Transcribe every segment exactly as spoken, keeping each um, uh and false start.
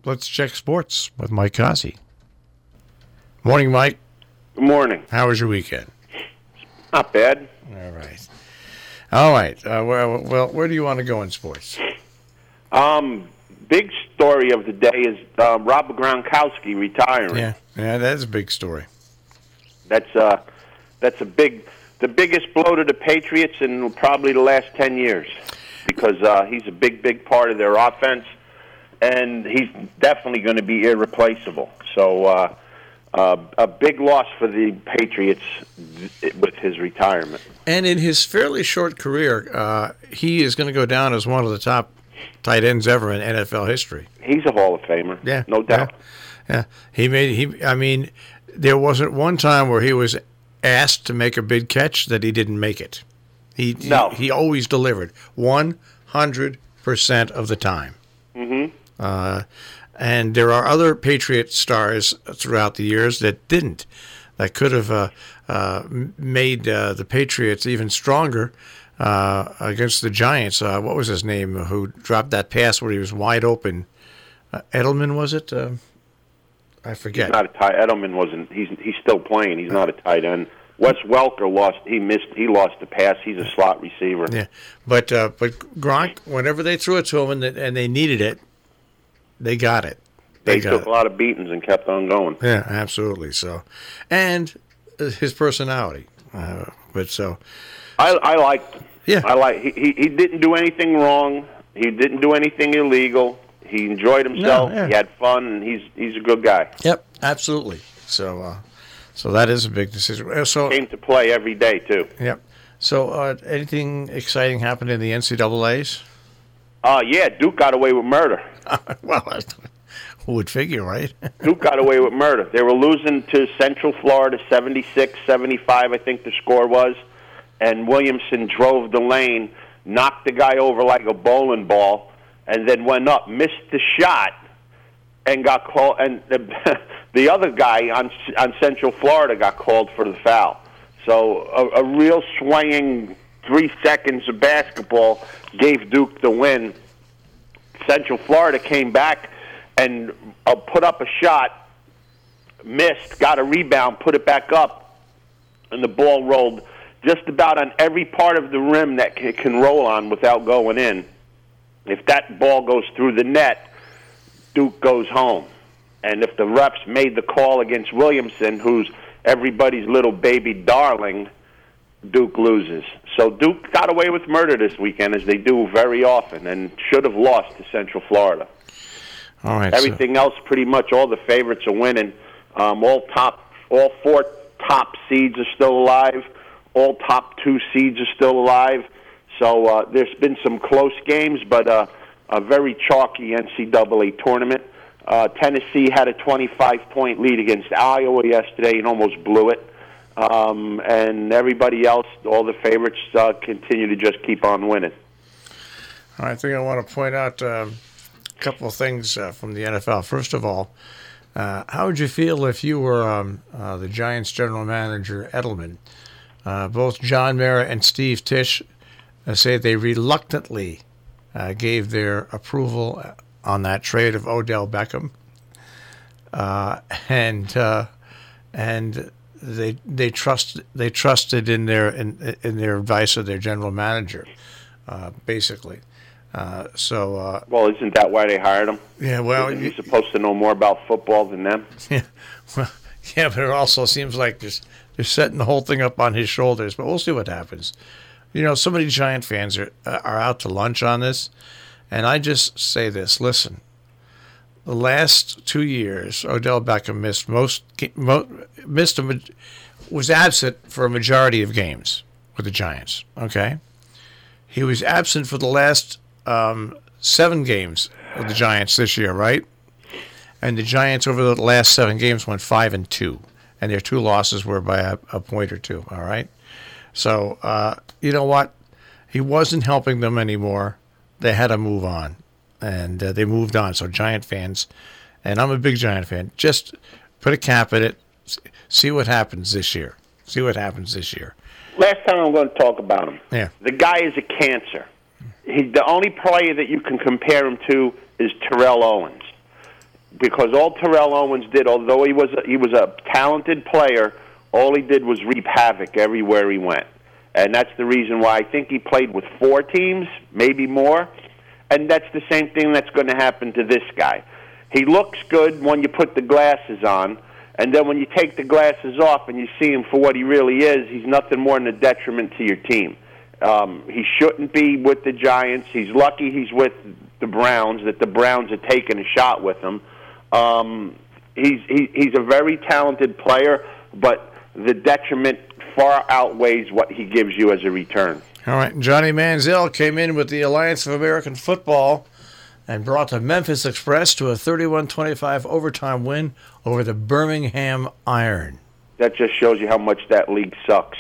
Let's check sports with Mike Cossey. Morning, Mike. Good morning. How was your weekend? Not bad. All right. All right. Uh, well, well, where do you want to go in sports? Um, big story of the day is uh, Rob Gronkowski retiring. Yeah, yeah, that's a big story. That's uh, that's a big, the biggest blow to the Patriots in probably the last ten years, because uh, he's a big, big part of their offense, and he's definitely going to be irreplaceable. So. Uh, Uh, a big loss for the Patriots with his retirement. And in his fairly short career, uh, he is going to go down as one of the top tight ends ever in N F L history. He's a Hall of Famer, yeah, no doubt. Yeah, yeah. He made he. I mean, there wasn't one time where he was asked to make a big catch that he didn't make it. He no. he, he always delivered one hundred percent of the time. Mm-hmm. Uh, And there are other Patriot stars throughout the years that didn't, that could have uh, uh, made uh, the Patriots even stronger uh, against the Giants. Uh, what was his name who dropped that pass where he was wide open? Uh, Edelman, was it? Uh, I forget. He's not a tight. Edelman wasn't. He's he's still playing. He's not a tight end. Wes Welker lost. He missed. He lost the pass. He's a slot receiver. Yeah, but uh, but Gronk, whenever they threw it to him and they, and they needed it. They got it. They, they took it. a lot of beatings and kept on going. Yeah, absolutely. So, and his personality. Uh, but so, I I liked. Yeah, I like. He, he he didn't do anything wrong. He didn't do anything illegal. He enjoyed himself. No, yeah. He had fun, and he's he's a good guy. Yep, absolutely. So, uh, so that is a big decision. So came to play every day too. Yep. So, uh, anything exciting happened in the N C double A's? Uh, yeah, Duke got away with murder. Well, who would figure, right? Duke got away with murder. They were losing to Central Florida seventy-six seventy-five, I think the score was, and Williamson drove the lane, knocked the guy over like a bowling ball, and then went up, missed the shot, and got called. And the, the other guy on on Central Florida got called for the foul. So a, a real swinging three seconds of basketball gave Duke the win. Central Florida came back and uh, put up a shot, missed, got a rebound, put it back up, and the ball rolled just about on every part of the rim that c- can roll on without going in. If that ball goes through the net, Duke goes home. And if the refs made the call against Williamson, who's everybody's little baby darling, Duke loses. So Duke got away with murder this weekend, as they do very often, and should have lost to Central Florida. All right. Everything so. else, pretty much all the favorites are winning. Um, all top, all four top seeds are still alive. All top two seeds are still alive. So uh, there's been some close games, but uh, a very chalky N C double A tournament. Uh, Tennessee had a twenty-five point lead against Iowa yesterday and almost blew it. Um, and everybody else, all the favorites, uh, continue to just keep on winning. I think I want to point out um, a couple of things uh, from the N F L. First of all, uh, how would you feel if you were um, uh, the Giants general manager, Edelman? Uh, both John Mara and Steve Tisch uh, say they reluctantly uh, gave their approval on that trade of Odell Beckham. Uh, and uh, and they they trust they trusted in their in, in their advice of their general manager, uh, basically. Uh, so uh, well, isn't that why they hired him? Yeah, well, isn't he supposed to know more about football than them? Yeah, well, yeah, but it also seems like they're, they're setting the whole thing up on his shoulders. But we'll see what happens. You know, so many Giant fans are are out to lunch on this, and I just say this: listen. The last two years, Odell Beckham missed most, missed a, was absent for a majority of games with the Giants. Okay, he was absent for the last um, seven games of the Giants this year, right? And the Giants over the last seven games went five and two, and their two losses were by a, a point or two. All right, so uh, you know what? He wasn't helping them anymore. They had to move on. And uh, they moved on. So Giant fans, and I'm a big Giant fan, just put a cap at it, see what happens this year. See what happens this year. Last time I'm going to talk about him. Yeah. The guy is a cancer. He, the only player that you can compare him to is Terrell Owens. because all Terrell Owens did, although he was a, he was a talented player, all he did was reap havoc everywhere he went. And that's the reason why I think he played with four teams, maybe more. And that's the same thing that's going to happen to this guy. He looks good when you put the glasses on, and then when you take the glasses off and you see him for what he really is, he's nothing more than a detriment to your team. Um, he shouldn't be with the Giants. He's lucky he's with the Browns, that the Browns are taking a shot with him. Um, he's he, he's a very talented player, but the detriment far outweighs what he gives you as a return. All right, Johnny Manziel came in with the Alliance of American Football and brought the Memphis Express to a thirty-one twenty-five overtime win over the Birmingham Iron. That just shows you how much that league sucks.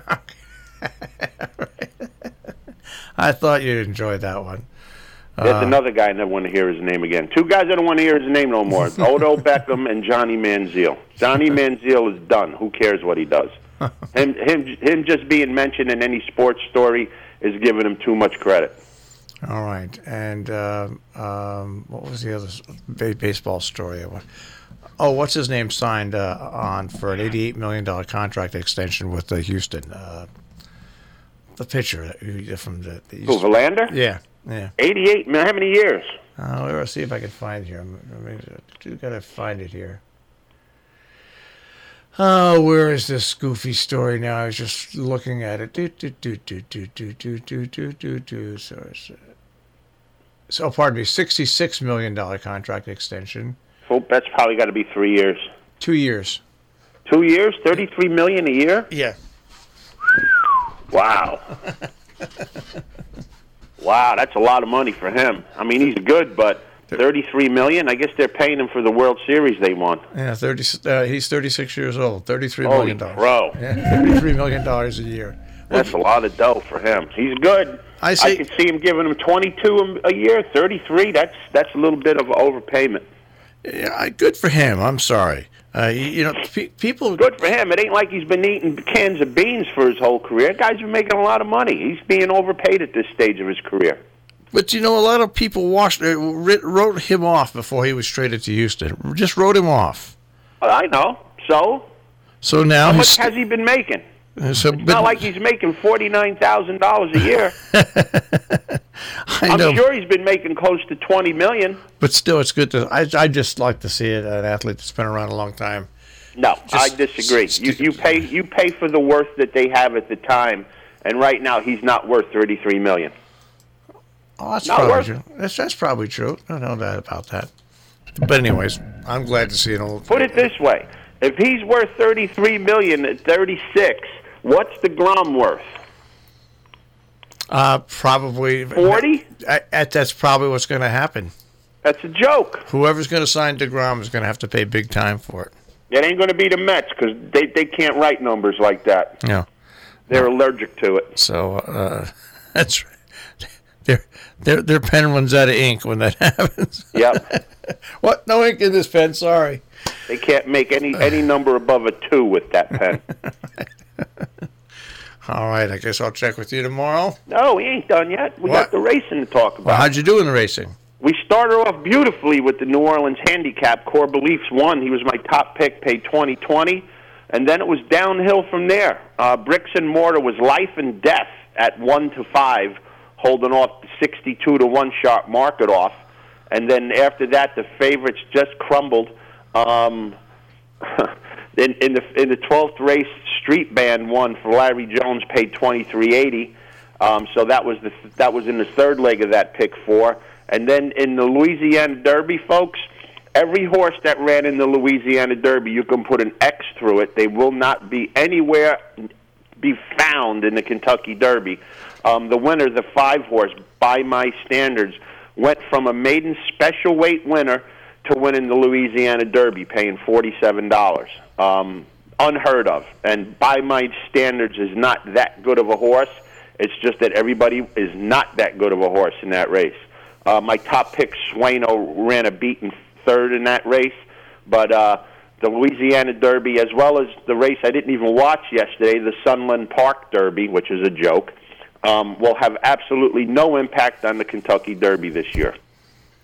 I thought you'd enjoy that one. There's uh, another guy I never want to hear his name again. Two guys I don't want to hear his name no more. Odo Beckham and Johnny Manziel. Johnny Manziel is done. Who cares what he does? him, him, him just being mentioned in any sports story is giving him too much credit. All right. And uh, um, what was the other ba- baseball story? Oh, what's his name signed uh, on for an eighty-eight million dollars contract extension with uh, Houston? Uh, the pitcher from the, the Who, Verlander? Yeah, yeah. eighty-eight, how many years? Uh, let's see if I can find it here. I got to find it here. Oh, where is this goofy story now? I was just looking at it. Do, do, do, do, do, do, do, do, do, do, do. So, so, pardon me, sixty-six million dollars contract extension. Well, that's probably got to be three years. Two years. Two years? thirty-three million dollars a year? Yeah. Wow. Wow, that's a lot of money for him. I mean, he's good, but thirty-three million dollars? I guess they're paying him for the World Series they won. Yeah, thirty. Uh, he's thirty-six years old. thirty-three Holy million dollars. Bro. Yeah, thirty-three million dollars a year. That's a lot of dough for him. He's good. I, say, I could see him giving him twenty-two a year. thirty-three, that's that's a little bit of overpayment. Yeah, good for him. I'm sorry. Uh, you, you know, pe- people. Good for him. It ain't like he's been eating cans of beans for his whole career. Guy's been making a lot of money. He's being overpaid at this stage of his career. But, you know, a lot of people watched, uh, wrote him off before he was traded to Houston. Just wrote him off. I know. So? So now How he's, much has he been making? Uh, so, it's but, not like he's making forty-nine thousand dollars a year. I I'm know. sure he's been making close to twenty million dollars. But still, it's good to. I, I just like to see it, an athlete that's been around a long time. No, Just I disagree. st- You, you pay you pay for the worth that they have at the time, and right now he's not worth thirty-three million dollars. Oh, that's Not probably worth- true. That's, that's probably true. I don't know that about that. But anyways, I'm glad to see an old. Put it this way: if he's worth thirty-three million dollars at thirty-six, what's the Grom worth? Uh, probably forty? That, that's probably what's going to happen. That's a joke. Whoever's going to sign DeGrom is going to have to pay big time for it. It ain't going to be the Mets because they, they can't write numbers like that. Yeah. They're allergic to it. So uh, that's right. Their their their pen runs out of ink when that happens. Yep. What? No ink in this pen. Sorry. They can't make any any number above a two with that pen. All right. I guess I'll check with you tomorrow. No, we ain't done yet. We What? got the racing to talk about. Well, how'd you do in the racing? We started off beautifully with the New Orleans handicap. Core Beliefs won. He was my top pick, paid twenty twenty. And then it was downhill from there. Uh, Bricks and Mortar was life and death at one to five, holding off the sixty-two to one sharp market off. And then after that, the favorites just crumbled. Um, in, in the in the twelfth race, Street Band won for Larry Jones, paid twenty-three eighty. Um, so that was the that was in the third leg of that pick four. And then in the Louisiana Derby, folks, every horse that ran in the Louisiana Derby, you can put an X through it. They will not be anywhere be found in the Kentucky Derby. Um, the winner, the five horse, by my standards, went from a maiden special weight winner to winning the Louisiana Derby, paying forty-seven dollars. Um, unheard of. And by my standards is not that good of a horse. It's just that everybody is not that good of a horse in that race. Uh, my top pick, Sueno, ran a beaten third in that race. But uh, the Louisiana Derby, as well as the race I didn't even watch yesterday, the Sunland Park Derby, which is a joke, um, will have absolutely no impact on the Kentucky Derby this year.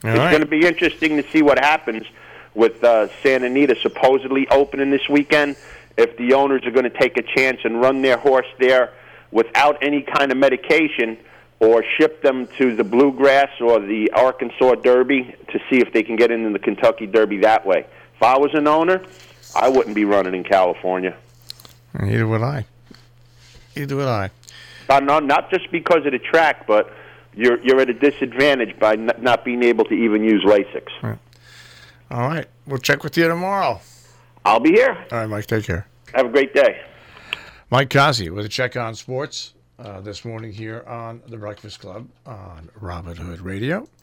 All it's right. going to be interesting to see what happens with uh, Santa Anita supposedly opening this weekend. If the owners are going to take a chance and run their horse there without any kind of medication, or ship them to the Bluegrass or the Arkansas Derby to see if they can get into the Kentucky Derby that way. If I was an owner, I wouldn't be running in California. Neither would I. Neither would I. Uh, no, not just because of the track, but you're you're at a disadvantage by n- not being able to even use Lasix. Right. All right. We'll check with you tomorrow. I'll be here. All right, Mike. Take care. Have a great day. Mike Kazi with a check on sports uh, this morning here on The Breakfast Club on Robin Hood Radio.